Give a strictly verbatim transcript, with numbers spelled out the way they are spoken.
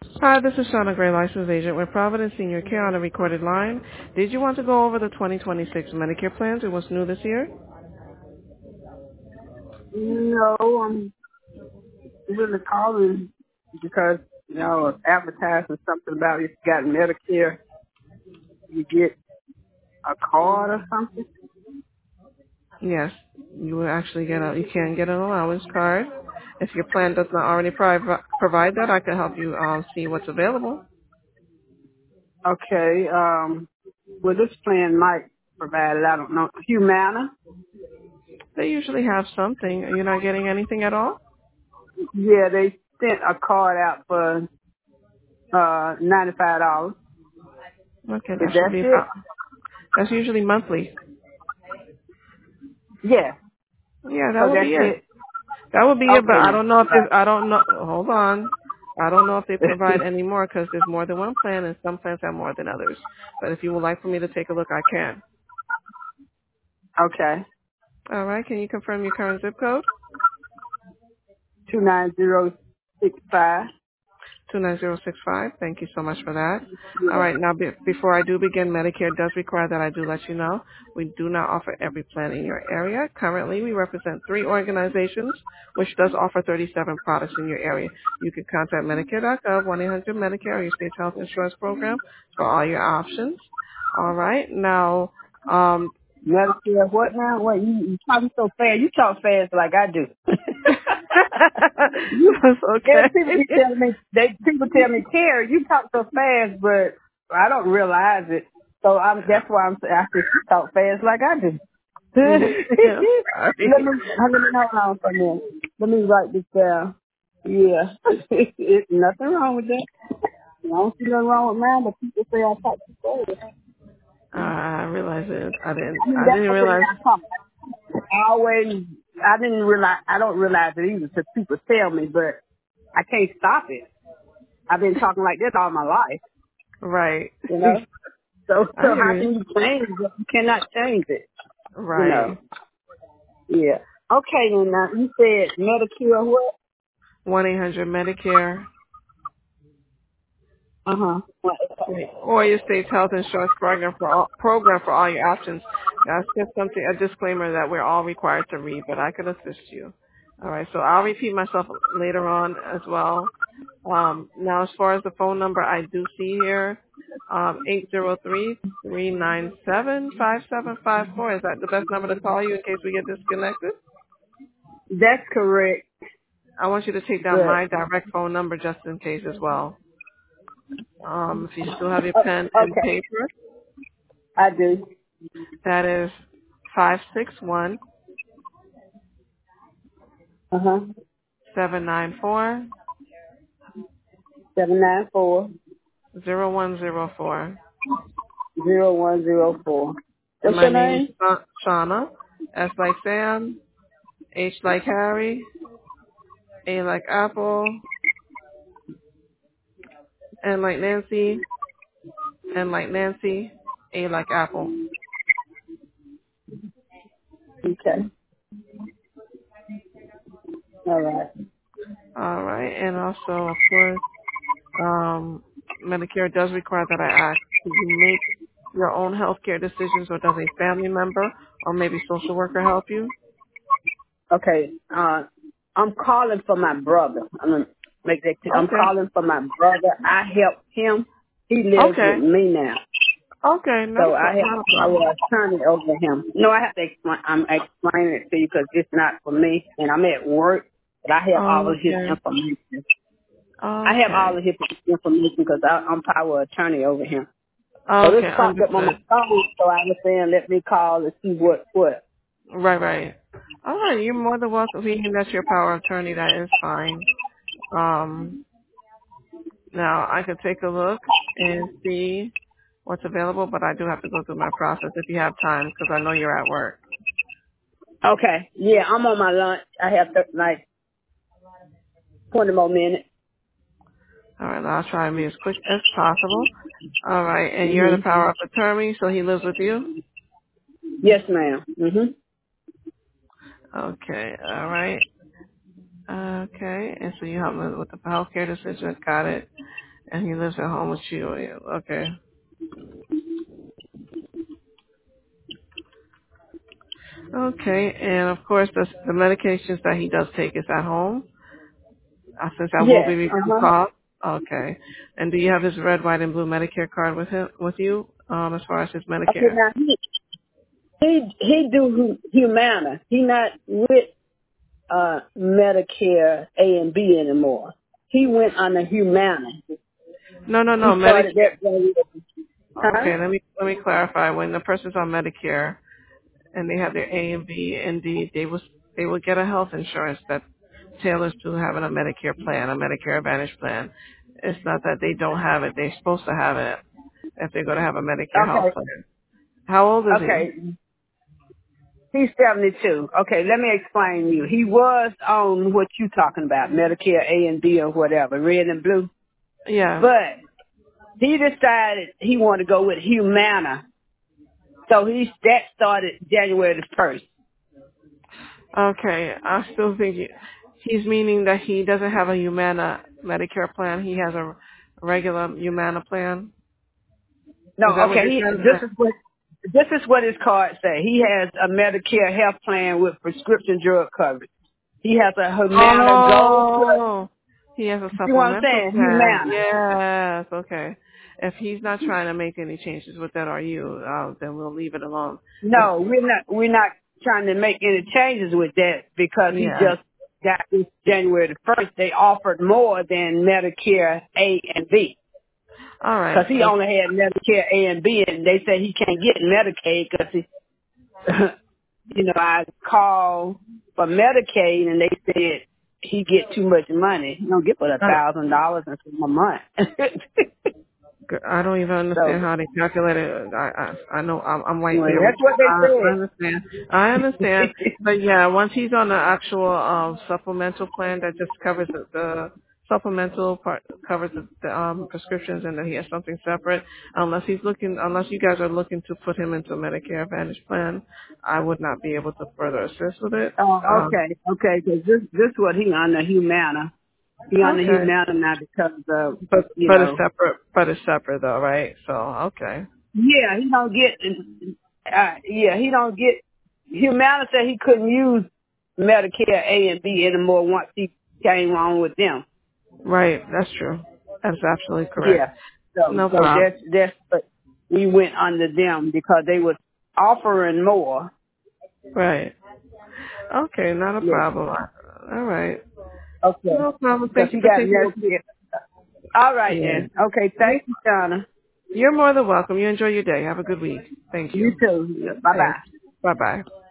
Hi, this is Shauna Gray, licensed agent with Providence Senior Care on a recorded line. Did you want to go over the twenty twenty-six Medicare plans and what's new this year? No, I'm really calling because, you know, it's advertising something about if you got Medicare, you get a card or something. Yes, you will actually get a, you can get an allowance card. If your plan does not already provi- provide that, I can help you um, see what's available. Okay, um, well, this plan might provide it. I don't know. Humana? They usually have something. You're not getting anything at all? Yeah, they sent a card out for uh ninety-five dollars. Okay, Is that should that be it? about, that's usually monthly. Yeah, Yeah, that so will be that's it. it. That would be it, but Okay, I now. don't know if it, I don't know. Hold on. I don't know if they provide any more because there's more than one plan and some plans have more than others. But if you would like for me to take a look, I can. Okay, All right. Can you confirm your current zip code? two nine zero six five. two nine zero six five. Thank you so much for that. All Yeah. right. Now, be, before I do begin, Medicare does require that I do let you know we do not offer every plan in your area. Currently, we represent three organizations, which does offer thirty-seven products in your area. You can contact Medicare dot gov, one eight hundred Medicare, or your state's health insurance program for all your options. All right. Now, um, Medicare, what now? What you, you talking so fast? You talk fast like I do. you, that's yeah, people okay. be telling me, they people tell me, Terry, you talk so fast, but I don't realize it. So I'm that's why I'm I say you talk fast like I do. let me Yeah, let sorry. me hold on for a minute. Let me write this down. Yeah, it's nothing wrong with that. I don't see nothing wrong with mine, but people say I talk too fast. Uh, I realize it. I didn't. I mean, I that's didn't the way realize. I talk. I always, I didn't realize, I don't realize it either because people tell me, but I can't stop it. I've been talking like this all my life, Right. you know? So, I so hear how you. can you change it? You cannot change it, you know? Right. Yeah. Okay, then now, you said Medicare what? one eight hundred Medicare. Uh-huh. What? Or your state's health insurance program for all, program for all your options. That's just something, a disclaimer that we're all required to read, but I could assist you. All right, so I'll repeat myself later on as well. Um, now, as far as the phone number, I do see here um, eight zero three, three nine seven, five seven five four. Is that the best number to call you in case we get disconnected? That's correct, I want you to take down but, my direct phone number just in case as well. Um, if you still have your uh, pen and okay, paper, I do. that is five six one Uh-huh. seven nine four seven nine four zero one zero four. zero one zero four. And What's my your name is name? Sha- Shauna. S like Sam, H like Harry, A like Apple, N like Nancy, N like Nancy, A like Apple. Okay. All right. All right. And also, of course, um, Medicare does require that I ask, do you make your own health care decisions or does a family member or maybe social worker help you? Okay. Uh, I'm calling for my brother. I'm gonna make that clear. I'm Okay. calling for my brother. I help him. He lives Okay. with me now, Okay. Not a, so I pro- have not a power problem. of attorney over him. No, I have to explain. I'm explaining it to you because it's not for me, and I'm at work. But I have all of his Okay. information. I have all Okay. of his information because I, I'm power of attorney over him. So this Okay. popped up on my Understood. phone, so I was saying, let me call and see what what. Right, right. All right. You're more than welcome. Being that's your power of attorney, that is fine. Um, now I could take a look and see what's available, but I do have to go through my process if you have time because I know you're at work. Okay, yeah, I'm on my lunch. I have th- like twenty more minutes. All right. I'll try and be as quick as possible. All right. And you're the Mhm. power of attorney, so he lives with you? Yes, ma'am. Mhm. Okay. All right. Okay. And so you help me with the healthcare decision. Got it. And he lives at home with you. Okay. Okay. And of course, the, the medications that he does take is at home, uh, since that will be Yes. Uh reviewed huh. cost. Okay. And do you have his red, white, and blue Medicare card with him, with you, um, as far as his Okay. Medicare? Now he he he do Hu- Humana. He not with uh Medicare A and B anymore. He went on the Humana. No, no, He no. started Medicare. that. Way. Huh? Okay. Let me let me clarify. When the person's on Medicare and they have their A and B and D, they will they will get a health insurance that tailors to having a Medicare plan, a Medicare Advantage plan. It's not that they don't have it; they're supposed to have it if they're going to have a Medicare health Okay. plan. How old is he? Okay. He's seventy-two. Okay, let me explain to you. He was on what you talking about, Medicare A and B or whatever, red and blue. Yeah. But he decided he wanted to go with Humana. So he that started January the first. Okay. I still think he- he's meaning that he doesn't have a Humana Medicare plan. He has a regular Humana plan. No, Is that what okay, you're he, trying to this say? is what this is what his card say. He has a Medicare health plan with prescription drug coverage. He has a Humana Gold Plus. Oh, he has a You see what I'm supplemental saying? plan. Humana. Yes, okay. If he's not trying to make any changes with that, or you, uh, then we'll leave it alone. If, No, we're not. We're not trying to make any changes with that because he yeah. just got this January the first. They offered more than Medicare A and B All right. because he So, only had Medicare A and B, and they said he can't get Medicaid because he, you know, I called for Medicaid and they said he get too much money. He don't get but a uh, thousand dollars in a month. I don't even So understand how they calculate it. I I, I know I'm, I'm right anyway, there with that's you. what they I, I understand. I understand. said. But yeah, once he's on the actual um, supplemental plan that just covers the, the supplemental part covers the, the um, prescriptions, and then he has something separate. Unless he's looking, unless you guys are looking to put him into a Medicare Advantage plan, I would not be able to further assist with it. Oh, Um, okay, okay, because this this what he on the Humana. He on the okay, Humana now because of but you but it's know. separate. But it's separate though, right? So okay. Yeah, he don't get. Uh, yeah, he don't get. Humana said he couldn't use Medicare A and B anymore once he came on with them. Right, that's true. That's absolutely correct. Yeah, so No so problem. that's that's what we went under them because they was offering more. Right. Okay, not a Yeah. problem. All right. Okay. No problem. Because Thank you he for got taking Medicare. All right Yeah. then. Okay. You, Thank you, Shauna. you're more than welcome. You enjoy your day. Have a good week. Thank You you. too. Bye bye. Thanks. Bye bye.